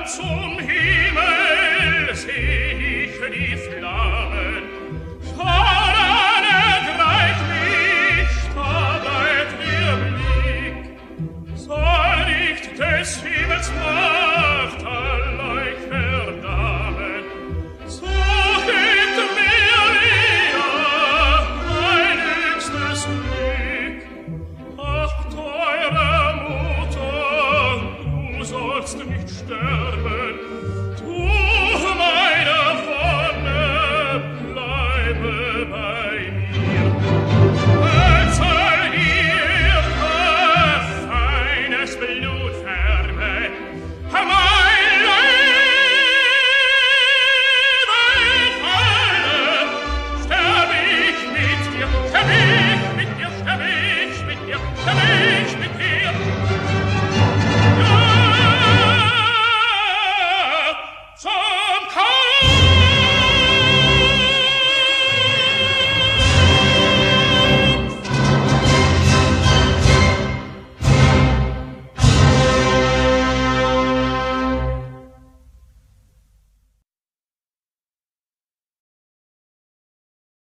zum Himmel seh ich die Flammen. Schaudern ergreift mich, da bleibt ihr Blick. Soll nicht des Himmels Mann